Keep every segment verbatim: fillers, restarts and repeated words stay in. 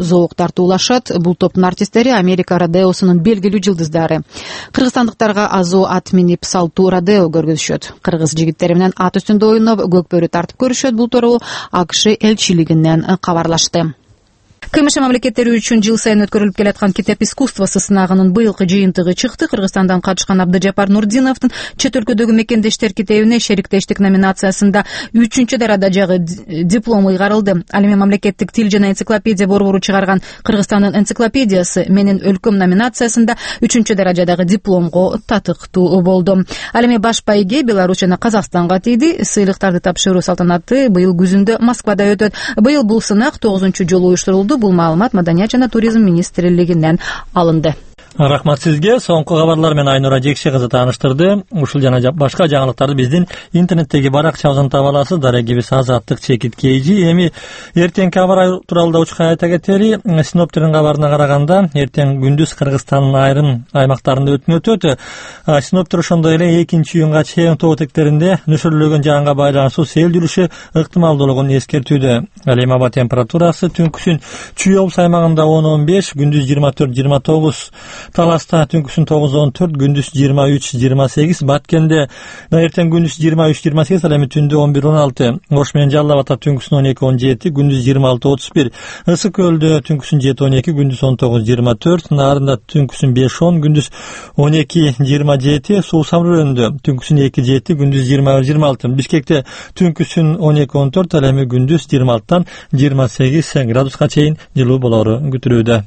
зоок тартуулашат. Бул топтун артисттери Америка родеосунун белгилүү жылдыздары. Кыргызстандыктарга азо ат минип салттуу родео көргөзүшөт. Кыргыз жигиттери менен ат үстүндө ойноп көкбөрү тартып көрүшөт. Бул тууралуу АКШ элчилигинен кабарлашты. КМШ мамлекеттери үчүн жыл сайын өткөрүлүп келаткан китеп искусствосу сынагынын быйылкы жыйынтыгы чыкты. Кыргызстандан катышкан Абдыжапар Нурдиновдун Чет өлкөдөгү мекендештер китебине шериктештик номинациясында үчүнчү даражадагы диплом ыйгарылды. Ал эми мамлекеттик тил жана энциклопедия борбору чыгарган Кыргызстандын энциклопедиясы менин өлкөм номинациясында үчүнчү даражадагы дипломго татыктуу болду. Ал эми баш байге Беларусь жана Казакстанга тийди. Сыйлыктарды тапшыруу салтанаты быйыл күзүндө Москвада өтөт. Быйыл бул сынак тогузунчу жолу уюштурулду. Бул маалымат Маданият жана туризм министрлигинен алынды. Рахмат сизге. Соңку кабарлар менен Айнура Жекше кызы тааныштырды. Ушул жана башка жаңылыктарды биздин интернеттеги баракчабыздан таба аласыз. Дарегибиз Азаттык чекит кейжи. Эми эртеңки аба тууралуу да учка айта кетели. Синоптиктин кабарына караганда, эртең күндүз Кыргызстандын айрым аймактарында өтүн өтөт. Синоптик ошондой эле экинчи июнга чейин тоо тектеринде нөшөрлөгөн жаанга байланыштуу сел жүрүшү ыктымалдуулугун эскертүүдө. Ал эми аба температурасы түнкүсүн Чүй облус аймагында он он беш, күндүз жыйырма төрт жыйырма тогуз, Таласта түнкүсүн тогуз он төрт, күндүз жыйырма үч жыйырма сегиз, Баткенде эртең күндүз жыйырма үч жыйырма сегиз, ал эми түндө он бир он алты, Ош менен Жалал Абадта түнкүсүн он эки он жети, күндүз жыйырма алты отуз бир, Ысык Көлдө түнкүсүн жети он эки, күндүз он тогуз жыйырма төрт, Нарында түнкүсүн беш он, күндүз он эки жыйырма жети, Суу Самрөөнүндө түнкүсүн эки жети, күндүз жыйырма бир жыйырма алты, Бишкекте түнкүсүн он эки он төрт, ал эми күндүз жыйырма алтыдан жыйырма сегиз градуска чейин жылуу болору күтүлүүдө.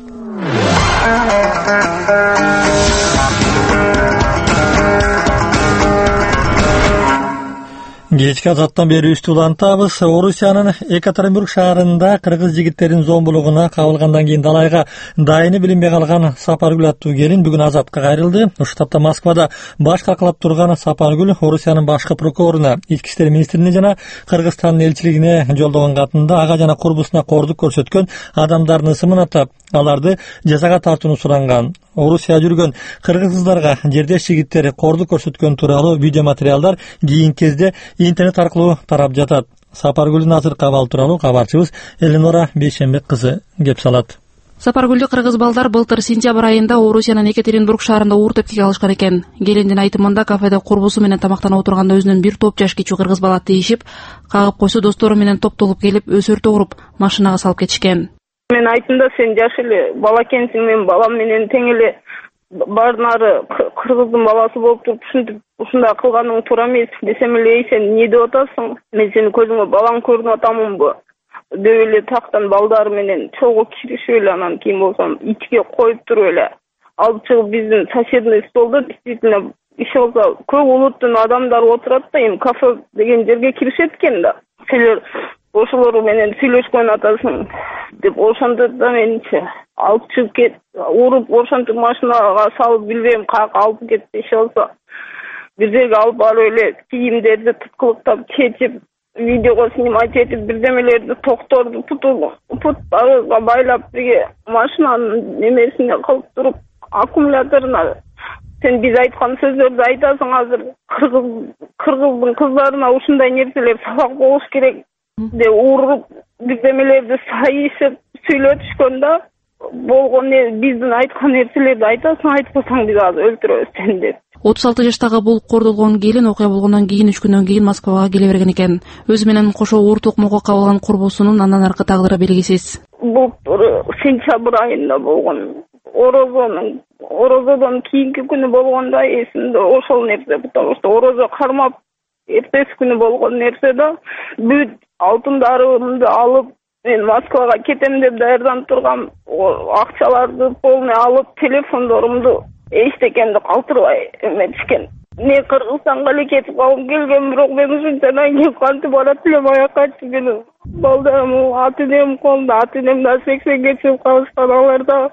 Кечки азаттан бери үстү улантабыз. Орусиянын Екатеринбург шаарында кыргыз жигиттеринин зомбулугуна кабылгандан кийин далайга дайыны билинбей калган Сапаргүл аттуу келин бүгүн азатка кайрылды. Ушул тапта Москвада баш какылап турган Сапаргүл Орусиянын башкы прокуроруна, ички иштер министрине жана Кыргызстандын элчилигине жолдогон катында ага жана курбусуна кордук көрсөткөн адамдардын ысымын атап, аларды жазага тартууну суранган. Орусия жүргөн кыргыз кыздарга жердеш жигиттери кордук көрсөткөн тууралуу видео материалдар кийинки кезде интернет аркылуу тарап жатат. Сапаргүлдүн азыркы абалы тууралуу кабарчыбыз Элинора Бейшенбек кызы кеп салат. Сапаргүлдү кыргыз балдар былтыр сентябрь айында Орусиянын Екатеринбург шаарында ууру тепкиге алышкан экен. Келиндин айтымында кафеде курбусу менен тамактанып отурганда өзүнөн бир топ жаш кичүү кыргыз бала тийишип, кагып койсо достору менен топтолуп келип өсөртө уруп машинага салып кетишкен. Мен айтымда сен жаш эле бала экенсиң, мен балам менен тең эле баарынары кыргыздын баласы болуп туруп ушинтип ушундай кылганың туура эмес десем эле, эй сен эмне деп атасың, мен сени көзүңө балаң көрүнүп атамынбы деп эле тактан балдары менен чолго киришип эле, анан кийин болсом ичке коюп туруп эле алып чыгып биздин соседный столдо действительно иши болсо көп улуттун адамдары отурат да, эми кафе деген жерге киришет экен да. Силер ошолор менен сүйлөшкөн атасың деп ошондо да менчи алып чыгып кет, уруп ошентип машинага салып билбейм каяка алып кетти. Иши болсо бир жерге алып барып эле кийимдерди туткулуктап чечип, видеого снимать этип, бирдемелерди токторду путу путтарга байлап бирге машинанын немесине кылып туруп аккумуляторуна сен биз айткан сөздөрдү айтасың. Азыр кыргыз кыргыздын кыздарына ушундай нерселер сабак болуш керек деп уруп бирдемелерди сайышып сүйлөтүшкөн да, болгон биздин айткан нерселерди айтасың, айтпасаң биз азыр өлтүрөбүз сени деп. отуз алты жаштагы бул кордолгон келин окуя болгондон кийин үч күндөн кийин Москвага келе берген экен. Өзү менен кошо оор токмокко кабылган курбусунун андан аркы тагдыры белгисиз. Бул сентябрь айында болгон. Орозонун орозодон кийинки күнү болгондо эсимде ошол нерсе, потому что орозо кармап эртеси күнү болгон нерсе да. Бүт алтындарымды алып мен Москвага кетем деп даярданып тургам, акчаларды полный алып, телефондорумду эчтекемди калтырбай эметишкен. Мен Кыргызстанга эле кетип калгым келген, бирок мен ушунчадан кийин кантип барат элем аякачы. Менин балдарым, ата энем колунда, ата энем да сексенге чыгып калышкан, алар да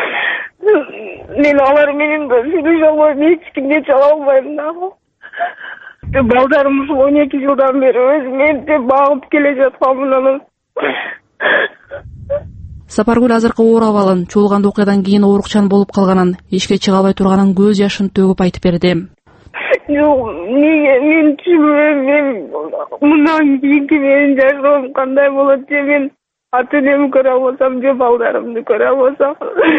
мен алар менен да сүйлөшө албайм, эч кимге чала албайм да. Балдарым ушул он эки жылдан бери өзүм энтип багып келе жатканмын. Сапаргүл азыркы оор абалын, чуулган окуядан кийин оорукчан болуп калганын, ишке чыга албай турганын көз жашын төгүп айтып берди. Жок, эмнеге мен түшүнбөйм, мен мындан кийинки менин жашоом кандай болот же, мен ата энемди көрө албасам же балдарымды көрө албасам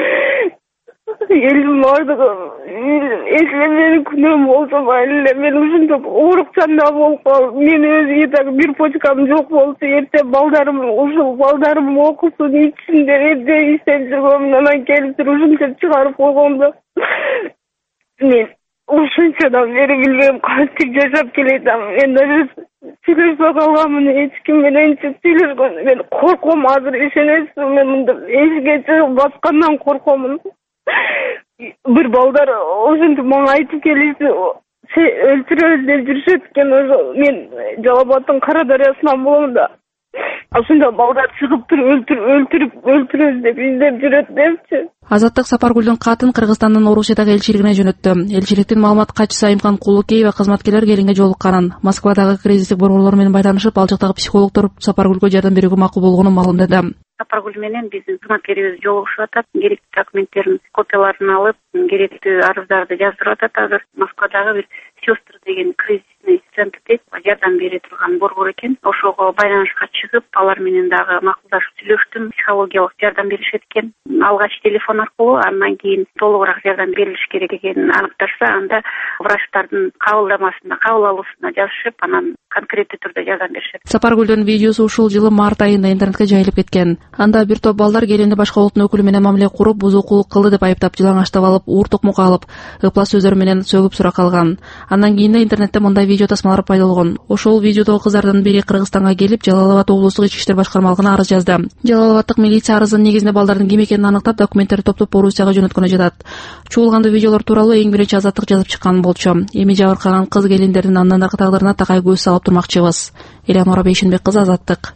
элим бардыгы эсиле менин күнөөм болсо майле мен ушинтип оорукчанда болуп калып мен өзү так бир почкам жок болчу эрте балдарым ушул балдарым окусун ичсин деп эбде иштеп жүргөмүн анан келиптир ушинтип чыгарып койгондо мен ушунчадан бери билбейм кантип жашап келатам. Мен даже сүйлөшпөй калганмын, эч ким менен сүйлөшкөн. Мен корком азыр, ишенесизби? Мен мындай эшикке чыгып баскандан коркомун. Бир балдар ошентип мага айтып келишти, өлтүрөбүз деп жүрүшөт экен. Мен Жалал Абаддын Кара Дарыясынан болом да. Ошондо балдар чыгып туруп өлтүрүп өлтүрүп өлтүрөбүз деп издеп жүрөт депчи. Азаттык Сапаргүлдүн катын Кыргызстандын Орусиядагы элчилигине жөнөттү. Элчиликтин маалымат катчысы Айымкан Кулукеева кызматкерлер келинге жолукканын, Москвадагы кризистик борборлор менен байланышып, ал жактагы психологдор Сапаргүлгө жардам берүүгө макул болгонун маалымдады. Сапаргүл менен биздин кызматкерибиз жолугушуп атат, керектүү документтердин копияларын алып, керектүү арыздарды жаздырып атат. Азыр Москвадагы бир сестры деген кризисный центр деп жардам бере турган борбор экен. Ошого байланышка чыгып, алар менен дагы макулдашып сүйлөштүм. Психологиялык жардам беришет экен. Алгач телефон аркылуу, андан кийин толугураак жардам берилиш керек экенин аныкташса, анда врачтардын кабылдамасына, кабыл алуусуна жазышып, анан конкреттүү түрдө жардам беришет. Сапаргүлдүн видеосу ушул жылы март айында интернетке жайылып кеткен. Анда бир топ балдар келинди башка улуттун өкүлү менен мамиле куруп, бузукулук кылды деп айыптап, жалаңаштап алып, уур токмок алып, ыплас сөздөр менен сөгүп суракка алган. Андан кийин интернетте мындай видео тасмалар пайда болгон. Ошол видеодогу кыздардын бири Кыргызстанга келип, Жалал Абад облустук ички иштер башкармалыгына арыз жазды. Жалал Абаддык милиция арызын негизинде балдардын ким экенин аныктап, документтерди топтоп Орусияга жөнөткөнү жатат. Чуулгандуу видеолор тууралуу эң биринчи Азаттык жазып чыккан болчу. Эми жабыркаган кыз келиндердин андан аркы тагдырына такай көз салып турмакчыбыз. Элеонора Бейшенбек кызы, Азаттык.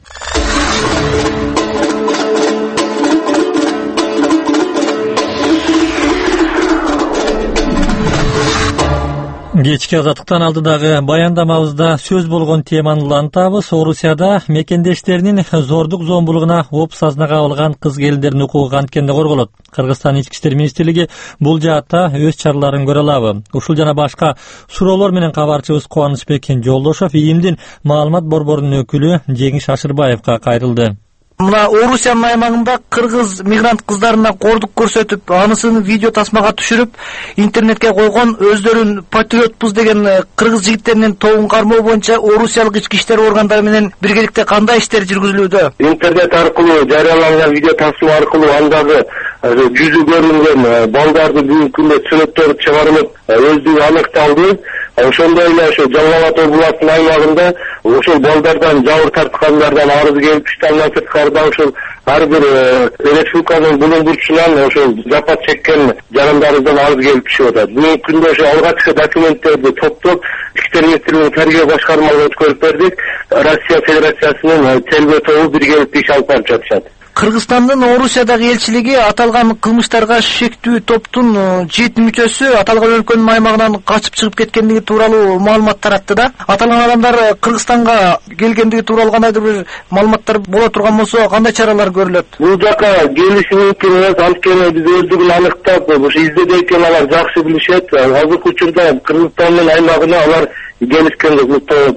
Кечки Азаттыктан алдыдагы баяндамабызда сөз болгон теманы улантабыз. Орусияда мекендештеринин зордук зомбулугуна оп сазына кабылган кыз келиндердин укугу канткенде корголот. Кыргызстан ички иштер министрлиги бул жаатта өз чараларын көрө алабы? Ушул жана башка суроолор менен кабарчыбыз Кубанычбек Жолдошов ИИМдин маалымат борборунун өкүлү Жеңиш Ашырбаевга кайрылды. Мына Орусиянын аймагында кыргыз мигрант кыздарына кордук көрсөтүп, анысын видео тасмага түшүрүп, интернетке койгон өздөрүн патриотпуз деген кыргыз жигиттеринин тобун кармоо боюнча Орусиялык ички иштер органдары менен биргеликте кандай иштер жүргүзүлүүдө? Интернет аркылуу жарыяланган видео тасма аркылуу андагы жүзү көрүнгөн балдарды бүгүнкү күндө сүрөттөрү чыгарылып, өздүгү аныкталды. Ошондой эле ошо Жалал Абад областынын аймагында ошол балдардан жабыр тарткандардан арыз келип түштү. Андан сырткары ошол ар бир республиканын булуң бурчунан ошол жапа чеккен жарандарыбыздан арыз келип түшүп атат. Бүгүнкү күндө ошо алгачкы документтерди топтоп ички иштер министрлигинин тергөө башкармалыгына өткөрүп бердик. Россия Федерациясынын тергөө тобу биргеликте иш алып барып жатышат. Кыргызстандын Орусиядагы элчилиги аталган кылмыштарга шектүү топтун жети мүчөсү аталган өлкөнүн аймагынан качып чыгып кеткендиги тууралуу маалымат таратты да. Аталган адамдар Кыргызстанга келгендиги тууралуу кандайдыр бир маалыматтар боло турган болсо, кандай чаралар көрүлөт? Бул жака келиши мүмкүн эмес, анткени биз өздүгүн аныктап, ошо изде экен алар жакшы билишет. Азыркы учурда Кыргызстандын аймагына алар келишкенди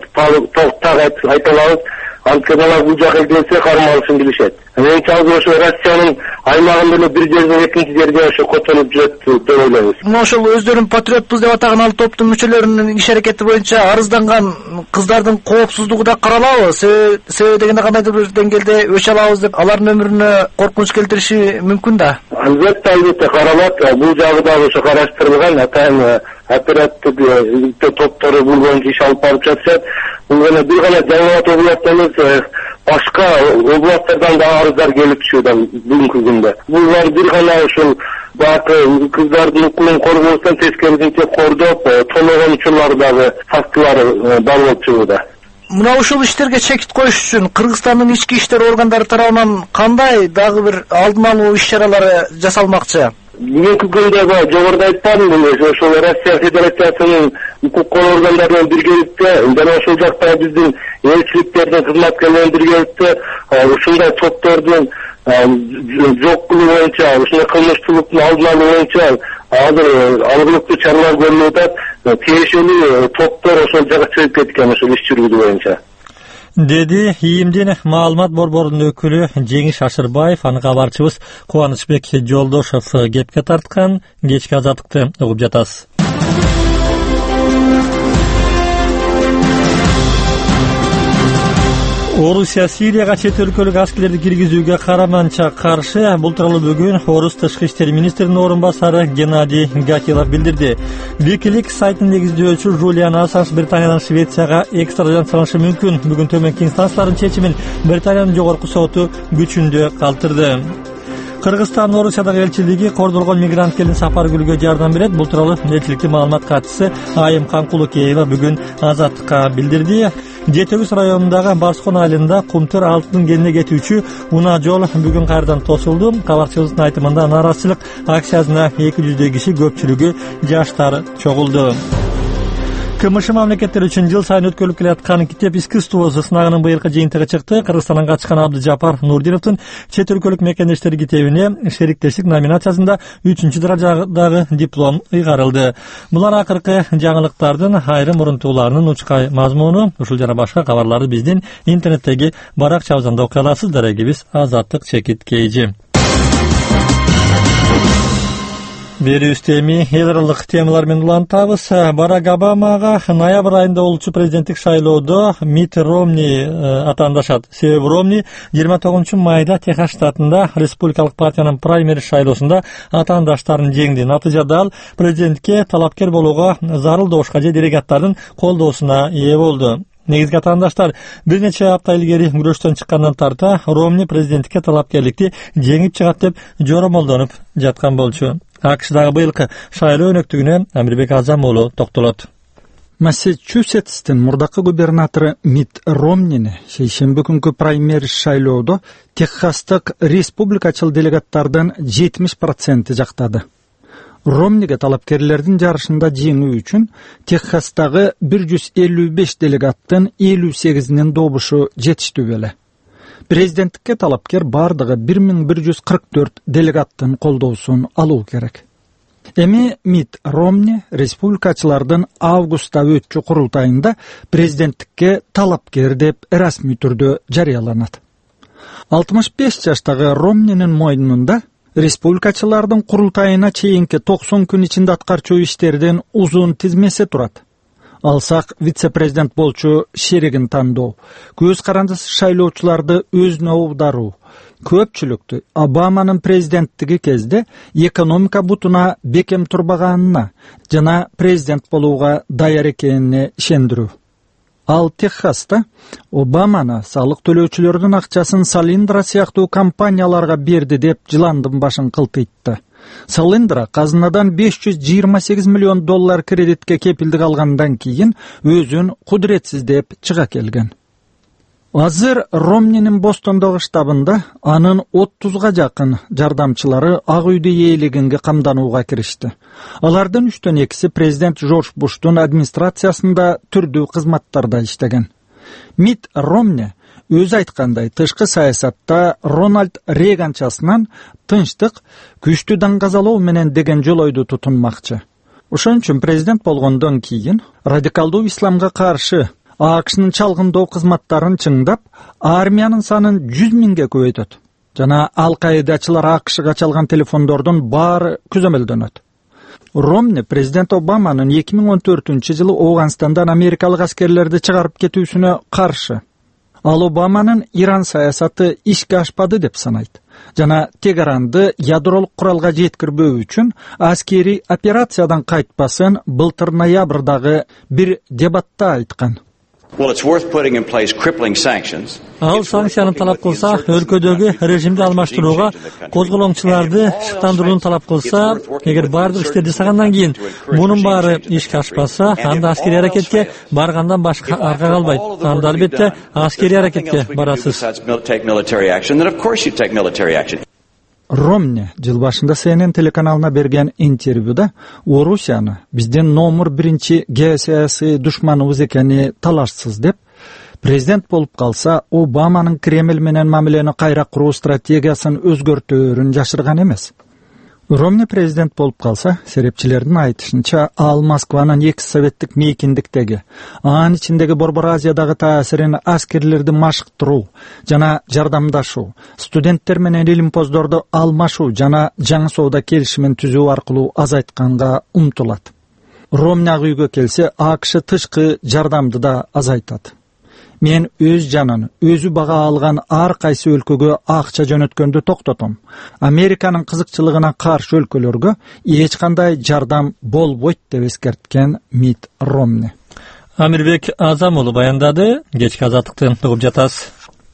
так айта алабыз. Анткени алар бул жака келсе кармалышын билишет. Мен чалгы ошо Россиянын аймагында эле бир жерден экинчи жерге ошо котонуп жүрөт деп ойлойбуз. Мына ошол өздөрүн патриотпуз деп атаган ал топтун мүчөлөрүнүн иш аракети боюнча арызданган кыздардын коопсуздугу да каралабы? Себеби дегенде кандайдыр бир деңгээлде өч алабыз деп алардын өмүрүнө коркунуч келтириши мүмкүн да. Албетте, албетте каралат. Бул жагы дагы ошо караштырылган. Атайын оперативдик топтору бул боюнча иш алып барып жатышат. Бул гана бир гана Жалал Абад областында эмес, башка областтардан да арыздар келип түшүүдө бүгүнкү күндө. Булар бир гана ошол баакы кыздардын укугун коргоосунан тескерисинче кордоп, тоногон учурлар дагы фактылары бар болуп чыгууда. Мына ушул иштерге чекит коюш үчүн Кыргызстандын ички иштер органдары тарабынан кандай дагы бир алдын алуу иш-чаралары жасалмакчы? Бүгүнкү күндө жогоруда айтканым, ошол Россия Федерациясынын укук органдары менен биргеликте жана ошол жакта биздин элчиликтердин кызматкерлери биргеликте ушундай топтордун жок кылуу боюнча, ушундай кылмыштуулуктун алдын алуу боюнча азыр алгылыктуу чаралар көрүлүп атат. Тиешелүү топтор ошол жака чыгып кеткен ошол иш жүргүзүү боюнча. деди ИИМдин маалымат борборунун өкүлү Жеңиш Ашырбаев. Аны кабарчыбыз Кубанычбек Жолдошов кепке тарткан. Кечки азаттыкты угуп жатасыз. Орусия Сирияга чет өлкөлүк аскерлерди киргизүүгө караманча каршы. Бул тууралуу бүгүн Орус тышкы иштер министринин орун басары Геннадий Гатилов билдирди. Wikileaks сайтынын негиздөөчү Жулиан Ассанж Британиядан Швецияга экстрадицияланышы мүмкүн. Бүгүн төмөнкү инстанциялардын чечимин Британиянын жогорку соту күчүндө калтырды. Кыргызстан Орусиядагы элчилиги кордолгон мигрант келин сапар күлгө жардам берет. Бул тууралуу элчиликтин маалымат катчысы Айым Канкулукеева бүгүн Азаттыкка билдирди. Жетөгүз районундагы Барскон айылында Кумтөр алтын кенине кетүүчү унаа жол бүгүн кайрадан тосулду. Кабарчыбыздын айтымында нааразычылык акциясына эки жүздөй киши, көпчүлүгү жаштар чогулду. КМШ мамлекеттер үчүн жыл сайын өткөрүлүп келаткан китеп искусствосу сынагынын быйылкы жыйынтыгы чыкты. Кыргызстандан качкан Абдыжапар Нурдиновдун чет өлкөлүк мекендештер китебине шериктештик номинациясында үчүнчү даражадагы диплом ыйгарылды. Булар акыркы жаңылыктардын айрым урунтууларынын учкай мазмуну. Ушул жана башка кабарларды биздин интернеттеги баракчабыздан окуй аласыз. Дарегибиз Азаттык чекит кейжи. Берүүбүздө эми эл аралык темалар менен улантабыз. Барак Обамага ноябрь айында болчу президенттик шайлоодо Митт Ромни атаандашат. Себеби Ромни жыйырма тогузунчу майда Техас штатында республикалык партиянын праймерис шайлоосунда атаандаштарын жеңди. Натыйжада ал президентке талапкер болууга зарыл добушка же делегаттардын колдоосуна ээ болду. Негизги атаандаштар бир нече апта илгери күрөштөн чыккандан тарта Ромни президенттикке талапкерликти жеңип чыгат деп жоромолдонуп жаткан болчу. АКШдагы быйылкы шайлоо өнөктүгүнө Амирбек Азам уулу токтолот. Массачусетстин мурдакы губернатору Митт Ромнини шейшемби күнкү праймерис шайлоодо Техастык республикачыл делегаттардын жетимиш проценти жактады. Ромниге талапкерлердин жарышында жеңүү үчүн Техастагы бир жүз элүү беш делегаттын элүү сегизинин добушу жетиштүү беле. Президенттикке талапкер бардыгы бир миң бир жүз кырк төрт делегаттын колдоосун алуу керек. Эми Митт Ромни республикачылардын августта өтчү курултайында президенттикке талапкер деп расмий түрдө жарыяланат. алтымыш беш жаштагы Ромнинин мойнунда республикачылардын курултайына чейинки токсон күн ичинде аткарчу иштердин узун тизмеси турат. Алсак вице-президент болчу шеригин тандоо, көз карандысыз шайлоочуларды өзүнө аударуу, көпчүлүктү Обаманын президенттиги кезде экономика бутуна бекем турбаганына жана президент болууга даяр экенине ишендирүү. Ал Техаста Обаманы салык төлөөчүлөрдүн акчасын Салиндра сыяктуу компанияларга берди деп жыландын башын кылтыйтты. Салиндра казынадан беш жүз жыйырма сегиз миллион доллар кредитке кепилдик алгандан кийин өзүн кудуретсиз деп чыга келген. Азыр Ромнинин Бостондогу штабында анын отузга жакын жардамчылары Ак үйдү ээлегинге камданууга киришти. Алардын үчтөн экиси президент Жорж Буштун администрациясында түрдүү кызматтарда иштеген. Митт Ромни өзү айткандай тышкы саясатта Рональд Рейганчасынан тынчтык, күчтүү даңгазалоо менен деген жолойду тутунмакчы. Ошон үчүн президент болгондон кийин радикалдуу исламга каршы АКШнын чалгындоо кызматтарын чыңдап, армиянын санын жүз миңге көбөйтөт. Жана Ал-Каидачылар АКШга чалган телефондордун баары күзөмөлдөнөт. Ромни президент Обаманын эки миң он төртүнчү жылы Афганистандан америкалык аскерлерди чыгарып кетүүсүнө каршы. Ал Обаманын Иран саясаты ишке ашпады деп санайт. Жана Тегеранды ядролук куралга жеткирбөө үчүн аскери операциядан кайтпасын былтыр ноябрдагы бир дебатта айткан. Ал санкцияны талап кылса, өлкөдөгү режимди алмаштырууга козголоңчуларды шыктандырууну талап кылса, эгер бардык иштерди жасагандан кийин мунун баары ишке ашпаса, анда аскерий аракетке баргандан башка арга калбайт. Анда албетте аскерий аракетке барасыз. Ромни жыл башында Си Эн Эн телеканалына берген интервьюда Орусияны биздин номер биринчи геосаясий душманыбыз экени талашсыз деп, президент болуп калса Обаманын Кремль менен мамилени кайра куруу стратегиясын өзгөртөөрүн жашырган эмес. Ромни президент болуп калса, серепчилердин айтышынча, ал Москванын экс советтик мейкиндиктеги, анын ичиндеги Борбор Азиядагы таасирин аскерлерди машыктыруу жана жардамдашуу, студенттер менен илимпоздорду алмашуу жана жаңы соода келишимин түзүү аркылуу азайтканга умтулат. Ромни ак үйгө келсе, АКШ тышкы жардамды да азайтат. Мен өз жанын, өзү бага алган ар кайсы өлкөгө акча жөнөткөндү токтотом. Американын кызыкчылыгына каршы өлкөлөргө эч кандай жардам болбойт деп эскерткен Мит Ромни. Амирбек Азам уулу баяндады. Кечки азаттыкты угуп жатасыз.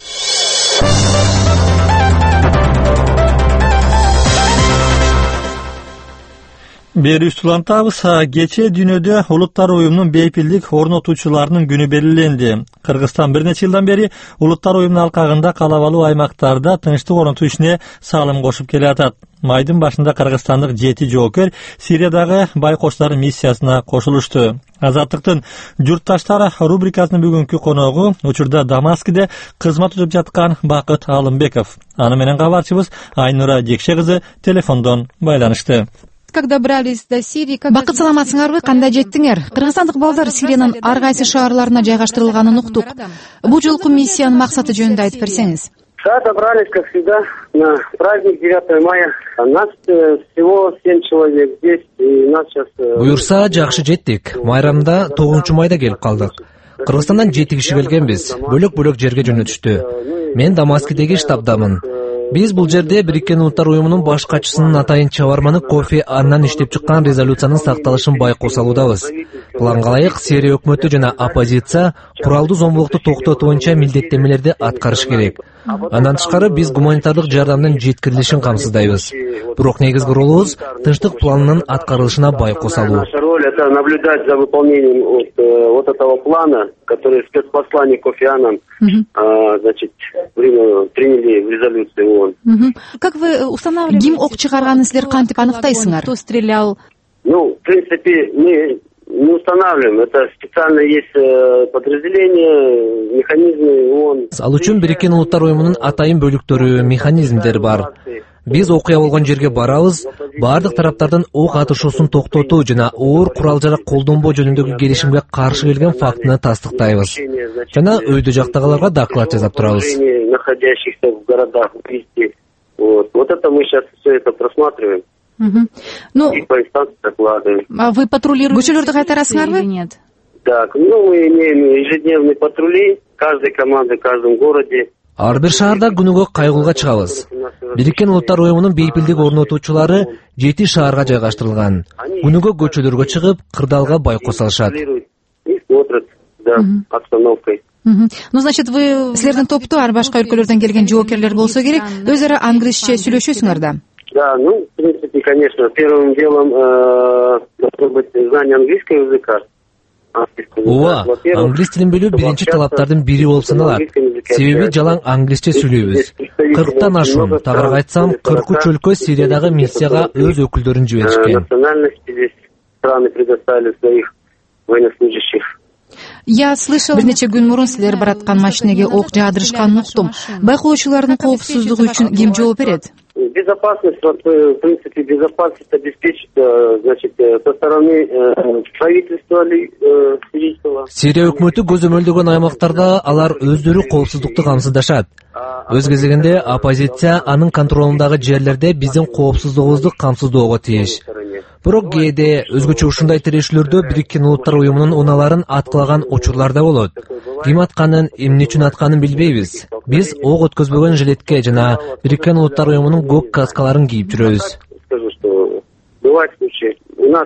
Бери улантабыз. Кечээ дүйнөдө Улуттар уюмунун бейпилдик орнотуучуларынын күнү белгиленди. Кыргызстан бир нече жылдан бери Улуттар уюмунун алкагында калабалуу аймактарда тынчтык орнотуу ишине салым кошуп келатат. Майдын башында кыргызстандык жети жоокер Сириядагы байкоштор миссиясына кошулушту. Азаттыктын журтташтары рубрикасынын бүгүнкү коногу учурда Дамаскиде кызмат өтүп жаткан Бакыт Алымбеков. Аны менен кабарчыбыз Айнура Жекше кызы телефондон байланышты. Когда брались до Сирии, Бакыт, саламатсыңарбы, кандай жеттиңер? Кыргызстандык балдар Сириянын ар кайсы шаарларына жайгаштырылганын уктук. Бул жолку миссиянын максаты жөнүндө айтып берсеңиз. Да, добрались, как всегда, на праздник девятого мая. Нас всего семь человек здесь, и нас сейчас... Буюрса, жакшы жеттик. Майрамда тогузунчу майда келип калдык. Кыргызстандан жети киши келгенбиз. Бөлөк-бөлөк жерге жөнөтүштү. Мен Дамаскидеги штабдамын. Биз бул жерде Бириккен Улуттар уюмунун баш катчысынын атайын чабарманы Кофи Аннан иштеп чыккан резолюциянын сакталышын байкоос алуудабыз. Планга ылайык Сирия өкмөтү жана оппозиция куралдуу зомбулукту токтотуу боюнча милдеттенмелерди аткарыш керек. Андан тышкары биз гуманитардык жардамдын жеткирилишин камсыздайбыз. Бирок негизги ролубуз тынчтык планынын аткарылышына байкоос алуу. Наша роль — это наблюдать за выполнением вот этого плана, который спецпосланник Кофи Аннан, значит, приняли в резолюции ООН. Как вы устанавливаете? Ким ок чыгарганын силер кантип аныктайсыңар? Кто стрелял? Ну, в принципе, мы не устанавливаем. Это специально есть подразделение, механизмы ООН. Ал үчүн Бириккен Улуттар уюмунун атайын бөлүктөрү, механизмдери бар. Биз окуя болгон жерге барабыз, бардык тараптардын ок атышуусун токтотуу жана оор курал-жарак колдонбоо жөнүндөгү келишимге каршы келген фактыны тастыктайбыз. Жана өйдө жактагыларга доклад жасап турабыз. Находящихся в городах, вот. Вот это мы сейчас все это просматриваем. Ну, и по инстанции докладываем. А вы патрулируете? Көчөлөрдү кайтарасыңарбы или нет? Так, ну мы имеем ежедневные патрули каждой команды, в каждом городе. Ар бир шаарда күнүгө кайгылга чыгабыз. Бириккен Улуттар уюмунун бейпилдик орнотуучулары жети шаарга жайгаштырылган. Күнүгө көчөлөргө чыгып, кырдаалга байкоос алышат. И смотрят за обстановкой. Ну, значит, вы силердин топту ар башка өлкөлөрдөн келген жоокерлер болсо керек, өз ара англисче сүйлөшөсүңөр да? Да, ну, в принципе, конечно, первым делом должно быть знание английского языка. Ооба, англис тилин билүү биринчи талаптардын бири болуп саналат. Себеби жалаң англисче сүйлөйбүз. кырктан ашуун, тагыраак айтсам, кырк үч өлкө Сириядагы миссияга өз өкүлдөрүн жиберишкен. Национальности здесь страны предоставили своих военнослужащих. Я слышал, бир нече күн мурун силер бараткан машинеге ок жаадырышканын уктум. Байкоочулардын коопсуздугу үчүн ким жооп берет? Безопасность, в принципе, безопасность обеспечит, значит, со стороны правительства сирийского. Сирия өкмөтү көзөмөлдөгөн аймактарда алар өздөрү коопсуздукту камсыздашат. Өз кезегинде оппозиция анын контролундагы жерлерде биздин коопсуздугубузду камсыздоого тийиш. Бирок кээде өзгөчө ушундай тирешүүлөрдө Бириккен Улуттар уюмунун унааларын аткылаган учурлар да болот. Ким атканын, эмне үчүн атканын билбейбиз. Биз ок өткөзбөгөн жилетке жана Бириккен Улуттар уюмунун көк каскаларын кийип жүрөбүз. Скажу, что бывают случаи. У нас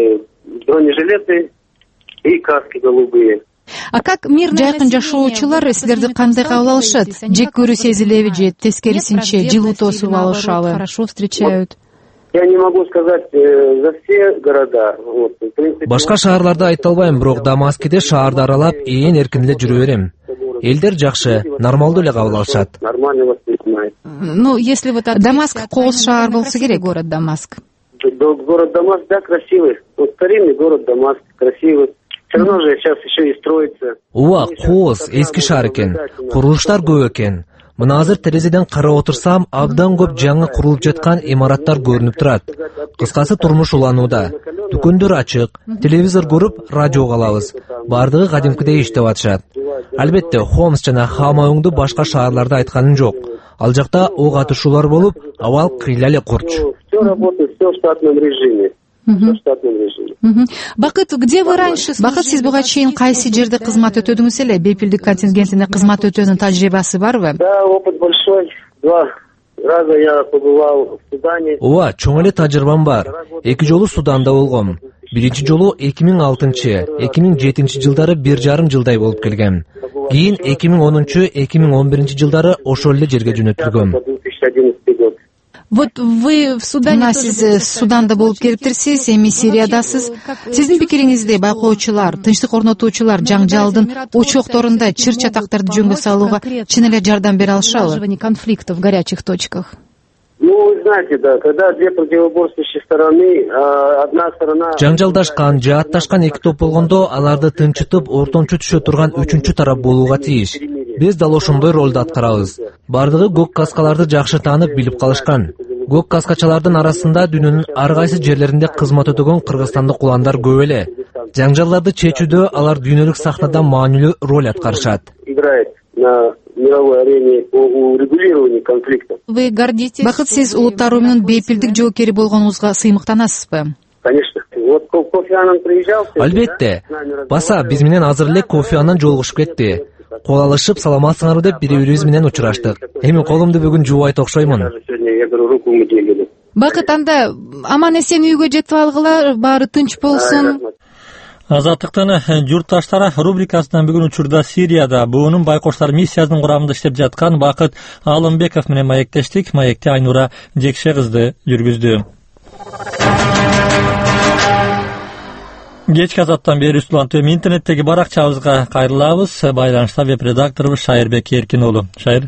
бронежилеты и каски голубые. А как жайкын жашоочулар силерди кандай кабыл алышат? Жек көрүү сезилеби же тескерисинче жылуу тосуп алышабы? Хорошо встречают. Я не могу сказать за все города. Вот, в принципе, башка шаарларда айта албайм, бирок Дамаскиде шаарды аралап, ээн эркин эле жүрө берем. Элдер жакшы, нормалдуу эле кабыл алышат. Нормально воспринимает. Ну, если вот Дамаск кооз шаар болсо керек, город Дамаск. Город Дамаск, да, красивый. Вот старинный город Дамаск, красивый. Все равно же сейчас еще и строится. Ооба, кооз, эски шаар экен. Курулуштар көп экен. Мына азыр терезеден карап отурсам, абдан көп жаңы курулуп жаткан имараттар көрүнүп турат. Кыскасы турмуш уланууда. Дүкөндөр ачык, телевизор көрүп, радио алабыз. Бардыгы кадимкидей иштеп атышат. Албетте, Холмс жана Хамауңду башка шаарларда айтканым жок. Ал жакта ок атышуулар болуп, абал кыйла эле курч. Все работает, все в штатном режиме. Бакыт, где вы раньше? Бакыт, сиз буга чейин кайсы жерде кызмат өтөдүңүз эле? Бепилдик контингентине кызмат өтөөнүн тажрыйбасы барбы? Да, опыт большой. Два раза я побывал в Судане. Ооба, чоң эле тажрыйбам бар. Эки жолу Суданда болгом. Биринчи жолу эки миң алтынчы, эки миң жетинчи жылдары бир жарым жылдай болуп келгем. Кийин эки миң онунчу, эки миң он биринчи жылдары ошол эле жерге жөнөтүлгөм. Вот вы в Судане, сиз Суданда болуп келиптирсиз, эми Сириядасыз. Сиздин пикириңизде байкоочулар, тынчтык орнотуучулар жаңжалдын очокторунда чыр чатактарды жөнгө салууга чын эле жардам бере алышабы? Конфликтов в горячих точках. Ну, вы знаете, да, когда две противоборствующие стороны, одна сторона... Жаңжалдашкан, жаатташкан эки топ болгондо, аларды тынчытып, ортончу түшө турган үчүнчү тарап болууга тийиш. Биз дал ошондой ролду аткарабыз. Бардыгы көк каскаларды жакшы таанып билип калышкан. Көк каскачалардын арасында дүйнөнүн ар кайсы жерлеринде кызмат өтөгөн кыргызстандык уландар көп эле. Жаңжалдарды чечүүдө алар дүйнөлүк сахнада маанилүү роль аткарышат. Играет на мировой арене по урегулированию конфликтов. Вы гордитесь? Бакыт, сиз улуттар уюмунун бейпилдик жоокери болгонуңузга сыймыктанасызбы? Конечно. Вот Кофи Аннан приезжал... Албетте. Баса, биз менен азыр эле Кофи Аннан жолугушуп кетти. Кол алышып, саламатсыңарбы деп бири-бирибиз менен учураштык. Эми колумду бүгүн жуубайт окшоймун. Бакыт, анда аман эсен үйгө жетип алгыла, баары тынч болсун. Азаттыктын журтташтары рубрикасынан бүгүн учурда Сирияда буунун байкоштор миссиясынын курамында иштеп жаткан Бакыт Алымбеков менен маектештик. Маекти Айнура Жекше кызды жүргүздү. Кечки азаттан бери Руслан Төм интернеттеги баракчабызга кайрылабыз. Байланышта веб-редакторубуз Шайырбек Эркин уулу. Шайыр.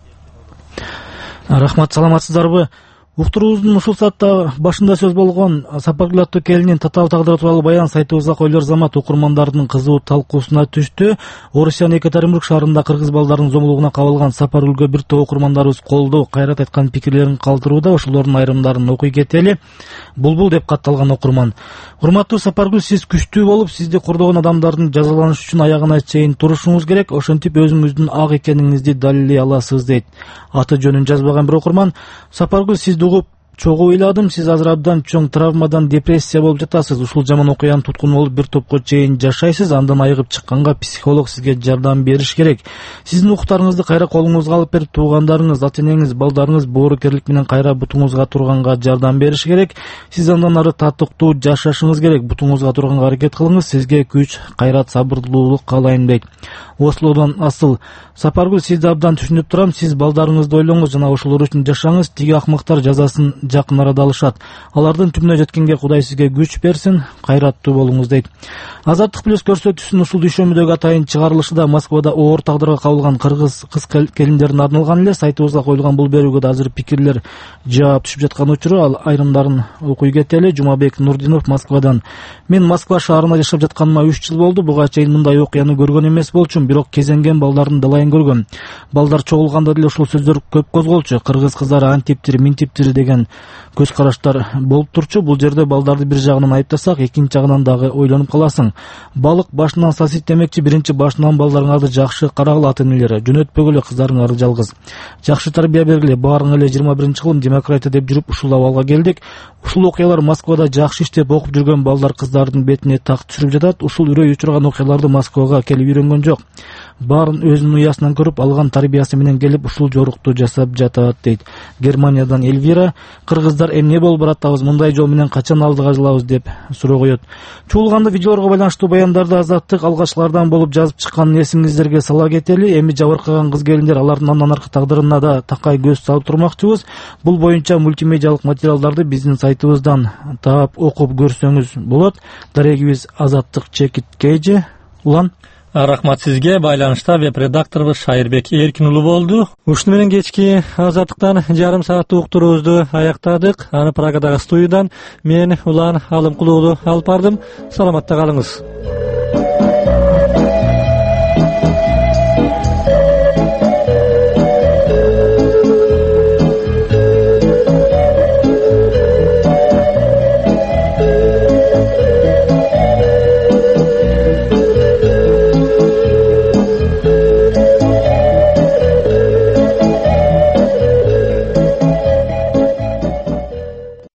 Рахмат, саламатсыздарбы? Уктуруубуздун ушул саатта башында сөз болгон Сапаргүл аттуу келинин татаал тагдыры тууралуу баян сайтыбызга коюлар замат окурмандардын кызуу талкуусуна түштү. Орусиянын Екатеринбург шаарында кыргыз балдарынын зомбулугуна кабылган Сапаргүлгө бир топ окурмандарыбыз колдоо, кайрат айткан пикирлерин калтырууда. Ошолордун айрымдарын окуй кетели. Булбул деп катталган окурман. Урматтуу Сапаргүл, сиз күчтүү болуп, сизди кордогон адамдардын жазаланышы үчүн аягына чейин турушуңуз керек. Ошентип өзүңүздүн ак экениңизди далилдей аласыз дейт. Аты жөнүн жазбаган бир окурман. Сапаргүл, сизди угуп чогуу ыйладым. Сиз азыр абдан чоң травмадан, депрессия болуп жатасыз. Ушул жаман окуянын туткуну болуп бир топко чейин жашайсыз. Андан айыгып чыкканга психолог сизге жардам бериш керек. Сиздин укуктарыңызды кайра колуңузга алып берип, туугандарыңыз, ата-энеңиз, балдарыңыз боорукерлик менен кайра бутуңузга турганга жардам бериш керек. Сиз андан ары татыктуу жашашыңыз керек. Бутуңузга турганга аракет кылыңыз. Сизге күч, кайрат, сабырдуулук каалайм дейт. Ослодон Асыл. Сапаргүл, сизди абдан түшүнүп турам. Сиз балдарыңызды ойлоңуз жана ошолор үчүн жашаңыз. Тиги акмактар жазасын жакын арада алышат. Алардын түбүнө жеткенге Кудай сизге күч берсин, кайраттуу болуңуз дейт. Азаттык плюс көрсөтүүсүнүн ушул дүйшөмбүдөгү атайын чыгарылышында Москвада оор тагдырга кабылган кыргыз кыз келиндерине арналган эле. Сайтыбызга коюлган бул берүүгө да азыр пикирлер жаап түшүп жаткан учуру. Ал айрымдарын окуй кетели. Жумабек Нурдинов, Москвадан. Мен Москва шаарында жашап жатканыма үч жыл болду. Буга чейин мындай окуяны көргөн эмес болчумун, бирок кезенген балдардын далайын көргөм. Балдар чогулганда деле ушул сөздөр көп козголчу. Кыргыз кыздары антиптир, минтиптир деген көз караштар болуп турчу. Бул жерде балдарды бир жагынан айыптасак, экинчи жагынан дагы ойлонуп каласың. Балык башынан сасит демекчи, биринчи башынан балдарыңарды жакшы карагыла ата-энелери. Жөнөтпөгүлө кыздарыңарды жалгыз. Жакшы тарбия бергиле. Баарың эле жыйырма биринчи кылым демократия деп жүрүп ушул абалга келдик. Ушул окуялар Москвада жакшы иштеп окуп жүргөн балдар кыздардын бетине так түшүрүп жатат. Ушул үрөй учурган окуяларды Москвага келип үйрөнгөн жок. Баарын өзүнүн уясынан көрүп, алган тарбиясы менен келип ушул жорукту жасап жатат дейт. Германиядан Эльвира. Кыргыздар эмне болуп баратабыз, мындай жол менен качан алдыга жылабыз деп суроо коет. Чуулганды видеолорго байланыштуу баяндарды Азаттык алгачкылардан болуп жазып чыкканын эсиңиздерге сала кетели. Эми жабыркаган кыз келиндер алардын андан аркы тагдырына да такай көз салып турмакчыбыз. Бул боюнча мультимедиалык материалдарды биздин сайтыбыздан таап окуп көрсөңүз болот. Дарегибиз Азаттык Чекит Кейжи. Улан. Рахмат сизге. Байланышта веб-редакторубуз Шайырбек Эркин уулу болду. Ушуну менен кечки Азаттыктан жарым сааттык уктуруубузду аяктадык. Аны Прагадагы студиядан мен Улан Алымкулуу алып бардым. Саламатта калыңыз.